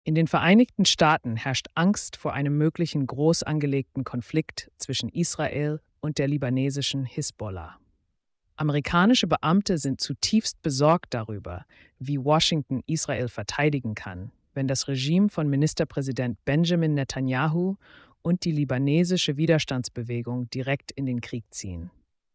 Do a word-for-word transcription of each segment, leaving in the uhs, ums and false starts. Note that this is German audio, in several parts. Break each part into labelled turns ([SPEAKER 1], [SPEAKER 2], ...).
[SPEAKER 1] In den Vereinigten Staaten herrscht Angst vor einem möglichen groß angelegten Konflikt zwischen Israel und der libanesischen Hisbollah. Amerikanische Beamte sind zutiefst besorgt darüber, wie Washington Israel verteidigen kann, wenn das Regime von Ministerpräsident Benjamin Netanyahu und die libanesische Widerstandsbewegung direkt in den Krieg ziehen.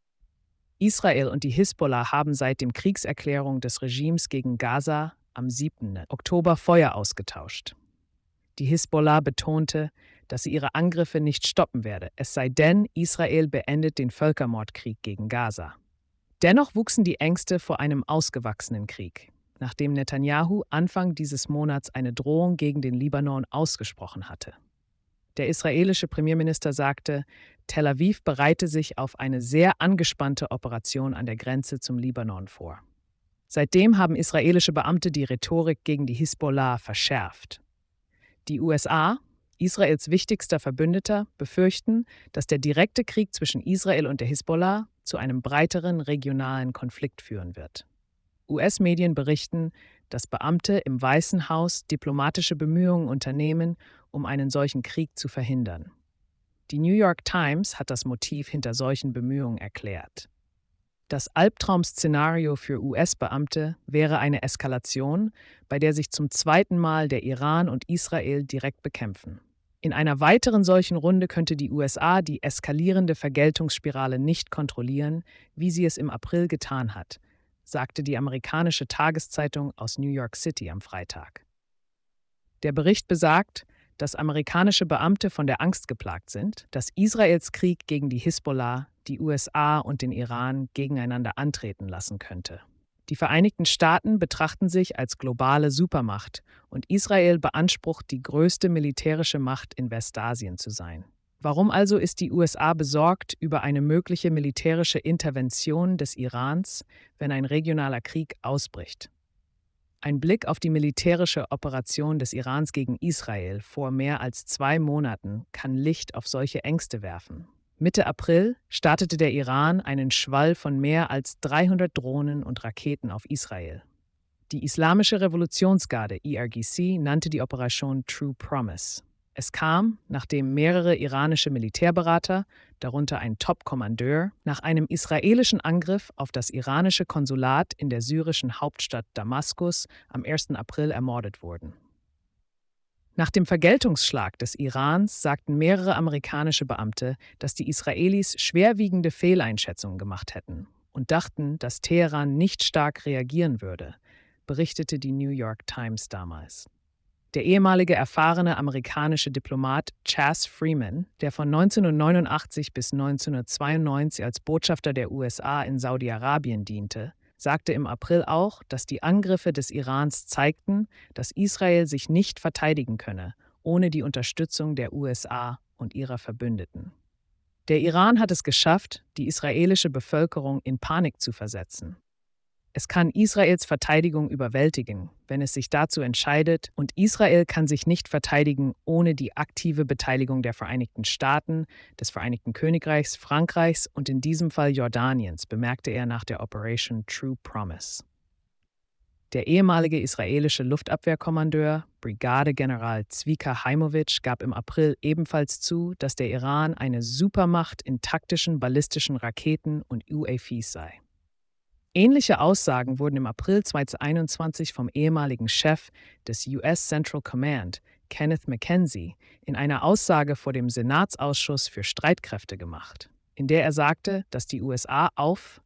[SPEAKER 1] Israel und die Hisbollah haben seit der Kriegserklärung des Regimes gegen Gaza am siebten Oktober Feuer ausgetauscht. Die Hisbollah betonte, dass sie ihre Angriffe nicht stoppen werde, es sei denn, Israel beendet den Völkermordkrieg gegen Gaza. Dennoch wuchsen die Ängste vor einem ausgewachsenen Krieg, nachdem Netanyahu Anfang dieses Monats eine Drohung gegen den Libanon ausgesprochen hatte. Der israelische Premierminister sagte, Tel Aviv bereite sich auf eine sehr angespannte Operation an der Grenze zum Libanon vor. Seitdem haben israelische Beamte die Rhetorik gegen die Hisbollah verschärft. Die U S A, Israels wichtigster Verbündeter, befürchten, dass der direkte Krieg zwischen Israel und der Hisbollah zu einem breiteren regionalen Konflikt führen wird. U S-Medien berichten, dass Beamte im Weißen Haus diplomatische Bemühungen unternehmen, um einen solchen Krieg zu verhindern. Die New York Times hat das Motiv hinter solchen Bemühungen erklärt. Das Albtraum-Szenario für U S-Beamte wäre eine Eskalation, bei der sich zum zweiten Mal der Iran und Israel direkt bekämpfen. In einer weiteren solchen Runde könnte die U S A die eskalierende Vergeltungsspirale nicht kontrollieren, wie sie es im April getan hat, sagte die amerikanische Tageszeitung aus New York City am Freitag. Der Bericht besagt, dass amerikanische Beamte von der Angst geplagt sind, dass Israels Krieg gegen die Hisbollah die U S A und den Iran gegeneinander antreten lassen könnte. Die Vereinigten Staaten betrachten sich als globale Supermacht und Israel beansprucht, die größte militärische Macht in Westasien zu sein. Warum also ist die U S A besorgt über eine mögliche militärische Intervention des Irans, wenn ein regionaler Krieg ausbricht? Ein Blick auf die militärische Operation des Irans gegen Israel vor mehr als zwei Monaten kann Licht auf solche Ängste werfen. Mitte April startete der Iran einen Schwall von mehr als dreihundert Drohnen und Raketen auf Israel. Die Islamische Revolutionsgarde I R G C nannte die Operation True Promise. Es kam, nachdem mehrere iranische Militärberater, darunter ein Top-Kommandeur, nach einem israelischen Angriff auf das iranische Konsulat in der syrischen Hauptstadt Damaskus am ersten April ermordet wurden. Nach dem Vergeltungsschlag des Irans sagten mehrere amerikanische Beamte, dass die Israelis schwerwiegende Fehleinschätzungen gemacht hätten und dachten, dass Teheran nicht stark reagieren würde, berichtete die New York Times damals. Der ehemalige erfahrene amerikanische Diplomat Chas Freeman, der von neunzehnhundertneunundachtzig bis neunzehnhundertzweiundneunzig als Botschafter der U S A in Saudi-Arabien diente, sagte im April auch, dass die Angriffe des Irans zeigten, dass Israel sich nicht verteidigen könne, ohne die Unterstützung der U S A und ihrer Verbündeten. Der Iran hat es geschafft, die israelische Bevölkerung in Panik zu versetzen. Es kann Israels Verteidigung überwältigen, wenn es sich dazu entscheidet, und Israel kann sich nicht verteidigen ohne die aktive Beteiligung der Vereinigten Staaten, des Vereinigten Königreichs, Frankreichs und in diesem Fall Jordaniens, bemerkte er nach der Operation True Promise. Der ehemalige israelische Luftabwehrkommandeur, Brigadegeneral Zvika Haimowitsch, gab im April ebenfalls zu, dass der Iran eine Supermacht in taktischen ballistischen Raketen und U A Vs sei. Ähnliche Aussagen wurden im April zweitausendeinundzwanzig vom ehemaligen Chef des U S Central Command, Kenneth McKenzie, in einer Aussage vor dem Senatsausschuss für Streitkräfte gemacht, in der er sagte, dass die U S A auf